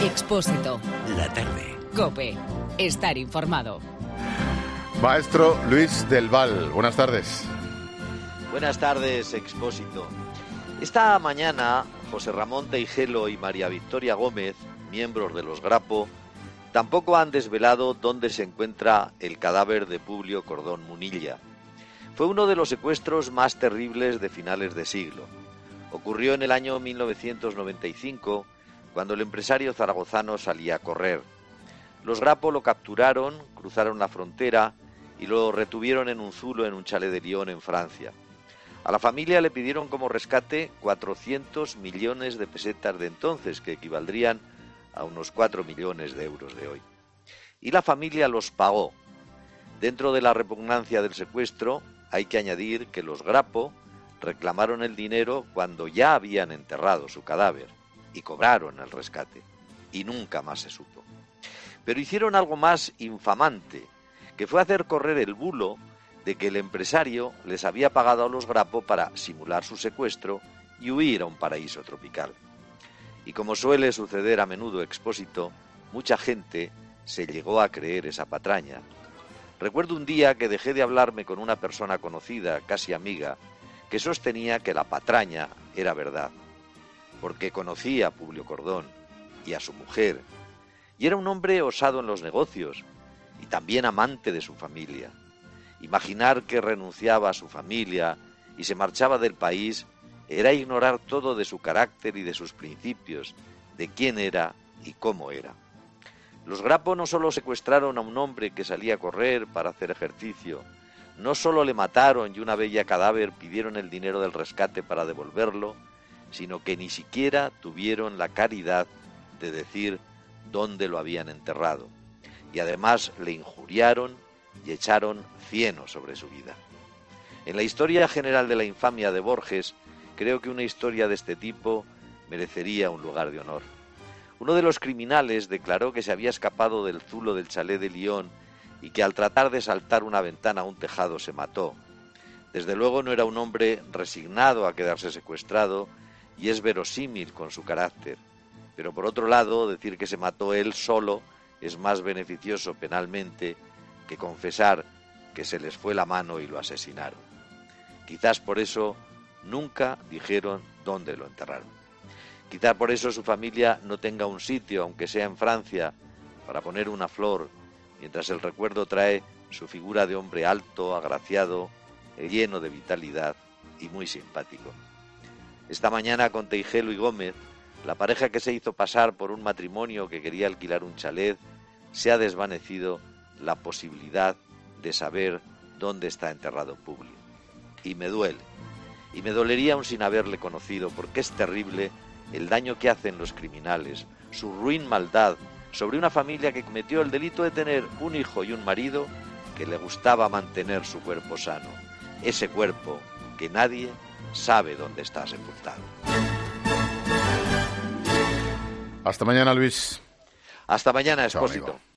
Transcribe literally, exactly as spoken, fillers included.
Expósito. La tarde. COPE. Estar informado. Maestro Luis del Val, buenas tardes. Buenas tardes, Expósito. Esta mañana, José Ramón Teijelo y María Victoria Gómez, miembros de los Grapo, tampoco han desvelado dónde se encuentra el cadáver de Publio Cordón Munilla. Fue uno de los secuestros más terribles de finales de siglo. Ocurrió en el año mil novecientos noventa y cinco, cuando el empresario zaragozano salía a correr. Los Grapo lo capturaron, cruzaron la frontera y lo retuvieron en un zulo en un chalet de Lyon, en Francia. A la familia le pidieron como rescate cuatrocientos millones de pesetas de entonces, que equivaldrían a unos cuatro millones de euros de hoy. Y la familia los pagó. Dentro de la repugnancia del secuestro, hay que añadir que los Grapo reclamaron el dinero cuando ya habían enterrado su cadáver y cobraron el rescate, y nunca más se supo. Pero hicieron algo más infamante, que fue hacer correr el bulo de que el empresario les había pagado a los Grapo para simular su secuestro y huir a un paraíso tropical. Y como suele suceder a menudo, Expósito, mucha gente se llegó a creer esa patraña. Recuerdo un día que dejé de hablarme con una persona conocida, casi amiga, que sostenía que la patraña era verdad, porque conocía a Publio Cordón y a su mujer, y era un hombre osado en los negocios y también amante de su familia. Imaginar que renunciaba a su familia y se marchaba del país era ignorar todo de su carácter y de sus principios, de quién era y cómo era. Los Grapo no solo secuestraron a un hombre que salía a correr para hacer ejercicio, no solo le mataron y una bella cadáver pidieron el dinero del rescate para devolverlo, sino que ni siquiera tuvieron la caridad de decir dónde lo habían enterrado. Y además le injuriaron y echaron cieno sobre su vida. En la historia general de la infamia de Borges, creo que una historia de este tipo merecería un lugar de honor. Uno de los criminales declaró que se había escapado del zulo del chalet de Lyon y que al tratar de saltar una ventana a un tejado se mató. Desde luego no era un hombre resignado a quedarse secuestrado y es verosímil con su carácter. Pero por otro lado, decir que se mató él solo es más beneficioso penalmente que confesar que se les fue la mano y lo asesinaron. Quizás por eso nunca dijeron dónde lo enterraron. Quizás por eso su familia no tenga un sitio, aunque sea en Francia, para poner una flor, mientras el recuerdo trae su figura de hombre alto, agraciado, lleno de vitalidad y muy simpático. Esta mañana con Teijelo y Gómez, la pareja que se hizo pasar por un matrimonio que quería alquilar un chalet, se ha desvanecido la posibilidad de saber dónde está enterrado Publio. Y me duele, y me dolería aún sin haberle conocido, porque es terrible el daño que hacen los criminales, su ruin maldad sobre una familia que cometió el delito de tener un hijo y un marido que le gustaba mantener su cuerpo sano, ese cuerpo que nadie sabe dónde está sepultado. Hasta mañana, Luis. Hasta mañana, Expósito.